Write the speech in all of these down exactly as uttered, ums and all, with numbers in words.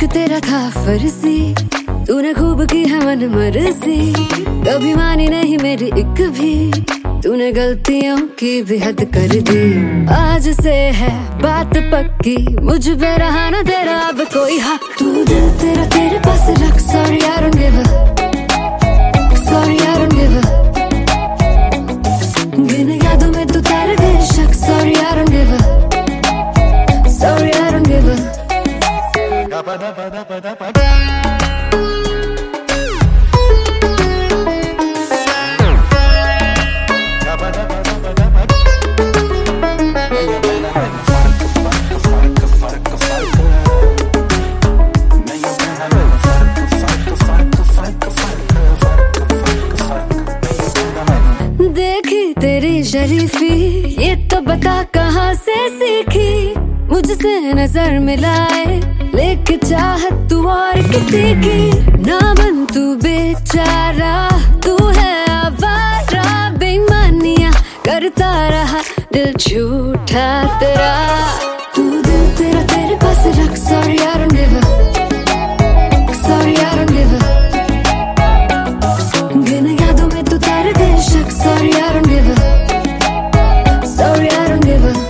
इश्क तेरा था फर्जी, तूने खूब की है मन मर्जी, कभी मानी नहीं मेरी एक भी, तूने गलतियों की भी हद कर दी। आज से है बात पक्की, मुझ पे रहा ना तेरा अब कोई हक, तू दिल तेरा तेरे पास रख। Sorry I don't give a, sorry I don't give a, गिन यादों में तू तेरे बेशक। Sorry I don't give a, sorry I don't give a। देखी तेरी शरीफी, ये तो बता कहाँ से सीखी, मुझसे नजर मिलाए लेके चाहत तू और किसी की, ना बन तू बेचारा, तू है आवारा, बेईमानियां करता रहा दिल झूठा तेरा, तू दिल तेरा तेरे पास रख। Sorry I don't give a, sorry I don't give a, गिन यादों में तू तेरे बेशक। Sorry I don't give a, sorry I don't give a।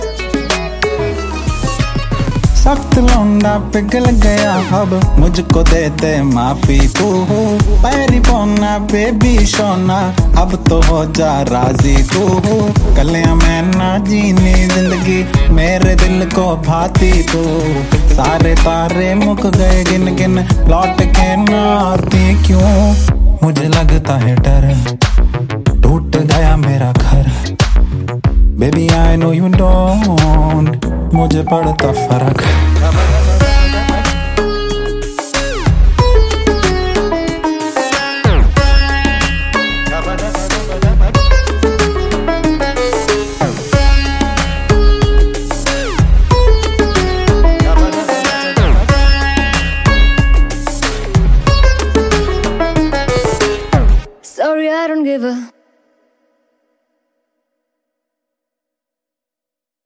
सख्त लौंडा पिघल गया अब, मुझको दे दे माफी तू, पैरी पौना बेबी सोना, अब तो हो जा राजी तू, कलियां मैं ना जीनी जिंदगी, मेरे दिल को भाती तू, सारे तारे मुक गए गिन गिन, लौट के ना आती क्यों, मुझे लगता है डर टूट गया मेरा घर, baby I know you don't, मुझे पड़ता फर्क। Sorry I don't give a